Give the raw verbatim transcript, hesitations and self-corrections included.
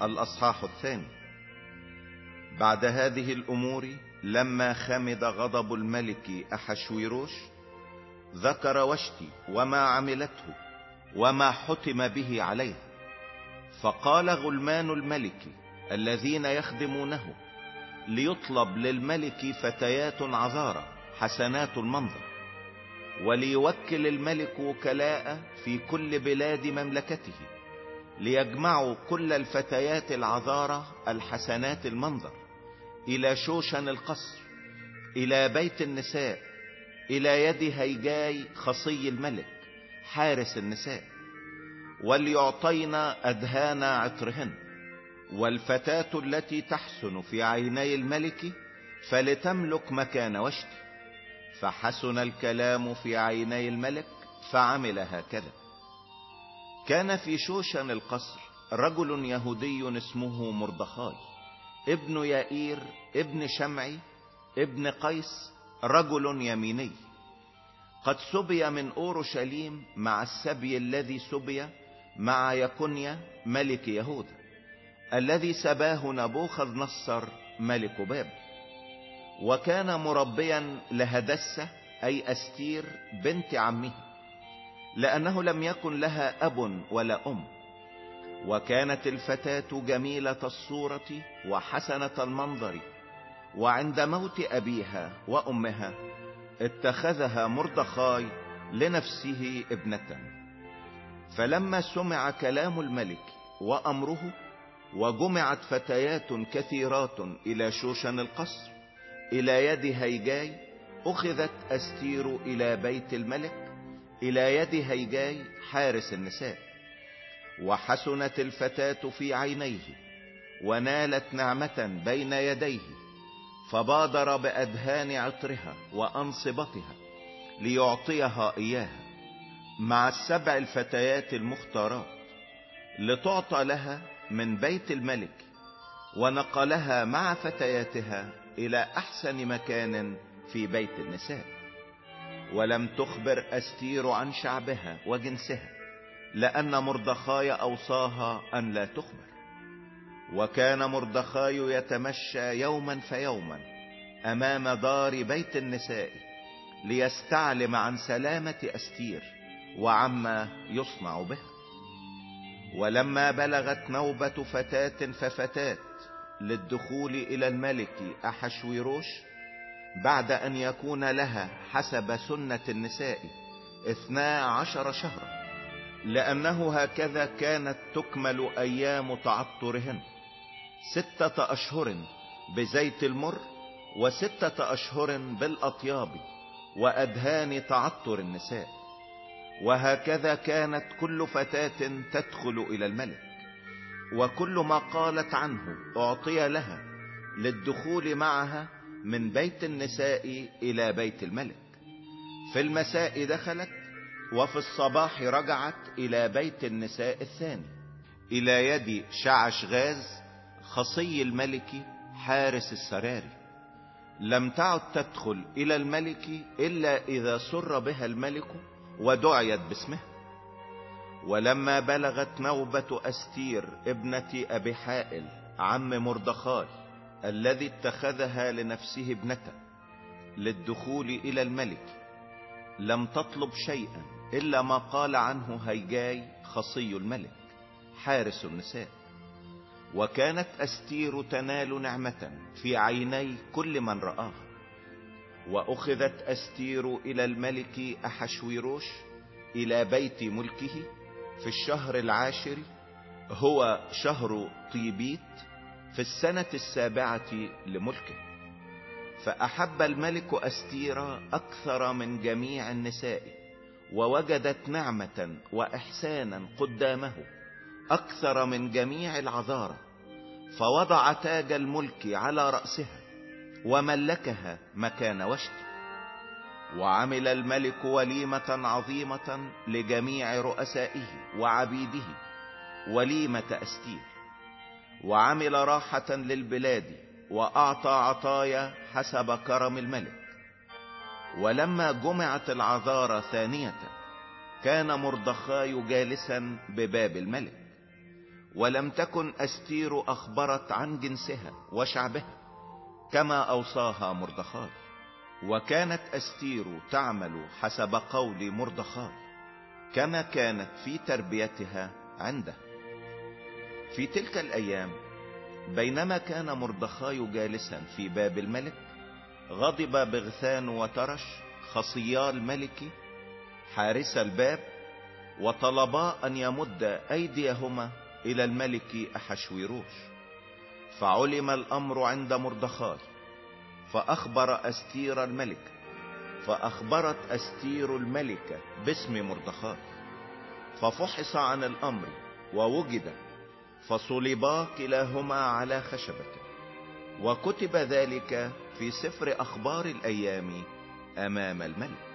الأصحاح الثاني. بعد هذه الأمور لما خمد غضب الملك أحشويروش ذكر واشتي وما عملته وما حتم به عليه. فقال غلمان الملك الذين يخدمونه ليطلب للملك فتيات عذارى حسنات المنظر، وليوكل الملك وكلاء في كل بلاد مملكته ليجمعوا كل الفتيات العذارى الحسنات المنظر الى شوشن القصر الى بيت النساء الى يد هيجاي خصي الملك حارس النساء، وليعطينا أدهان عطرهن. والفتاة التي تحسن في عيني الملك فلتملك مكان وشتي. فحسن الكلام في عيني الملك فعمل هكذا. كان في شوشن القصر رجل يهودي اسمه مردخاي ابن يائير ابن شمعي ابن قيس، رجل يميني، قد سبي من أورشليم مع السبي الذي سبي مع يكونيا ملك يهوذا الذي سباه نبوخذ نصر ملك بابل. وكان مربيا لهدسة أي أستير بنت عمه، لأنه لم يكن لها أب ولا أم. وكانت الفتاة جميلة الصورة وحسنة المنظر، وعند موت أبيها وأمها اتخذها مردخاي لنفسه ابنة. فلما سمع كلام الملك وأمره وجمعت فتيات كثيرات إلى شوشن القصر إلى يد هيجاي، أخذت أستير إلى بيت الملك إلى يد هيجاي حارس النساء. وحسنت الفتاة في عينيه ونالت نعمة بين يديه، فبادر بأدهان عطرها وأنصبتها ليعطيها إياها مع السبع الفتيات المختارات لتعطى لها من بيت الملك. ونقلها مع فتياتها إلى أحسن مكان في بيت النساء. ولم تخبر أستير عن شعبها وجنسها، لأن مردخاي أوصاها أن لا تخبر. وكان مردخاي يتمشى يوما فيوما أمام دار بيت النساء ليستعلم عن سلامة أستير وعما يصنع بها. ولما بلغت نوبة فتاة ففتاة للدخول إلى الملك أحشويروش بعد أن يكون لها حسب سنة النساء اثنا عشر شهرا، لأنه هكذا كانت تكمل أيام تعطرهن، ستة أشهر بزيت المر وستة أشهر بالأطياب وأدهان تعطر النساء. وهكذا كانت كل فتاة تدخل إلى الملك، وكل ما قالت عنه أعطي لها للدخول معها من بيت النساء إلى بيت الملك. في المساء دخلت، وفي الصباح رجعت إلى بيت النساء الثاني إلى يد شعشغاز خصي الملك حارس السراري. لم تعد تدخل إلى الملك إلا إذا سر بها الملك ودعيت باسمها. ولما بلغت نوبة أستير ابنة أبي حائل عم مردخاي الذي اتخذها لنفسه ابنة للدخول إلى الملك، لم تطلب شيئا إلا ما قال عنه هيجاي خصي الملك حارس النساء. وكانت أستير تنال نعمة في عيني كل من رآها. وأخذت أستير إلى الملك أحشويروش إلى بيت ملكه في الشهر العاشر، هو شهر طيبيت، في السنة السابعة لملكه. فأحب الملك أستير أكثر من جميع النساء، ووجدت نعمة وإحسانا قدامه أكثر من جميع العذارى. فوضع تاج الملك على رأسها وملكها مكان وشتي. وعمل الملك وليمة عظيمة لجميع رؤسائه وعبيده، وليمة أستير. وعمل راحة للبلاد وأعطى عطايا حسب كرم الملك. ولما جمعت العذارى ثانية كان مردخاي جالسا بباب الملك. ولم تكن أستير أخبرت عن جنسها وشعبها كما أوصاها مردخاي. وكانت أستير تعمل حسب قول مردخاي كما كانت في تربيتها عنده. في تلك الأيام بينما كان مردخاي جالسا في باب الملك، غضب بغثان وترش خصيا الملك حارس الباب، وطلبا أن يمد أيديهما إلى الملك أحشويروش. فعلم الأمر عند مردخاي، فأخبر أستير الملك، فأخبرت أستير الملكة باسم مردخاي، ففحص عن الأمر ووجد، فصلبا كلاهما على خشبة. وكتب ذلك في سفر أخبار الأيام أمام الملك.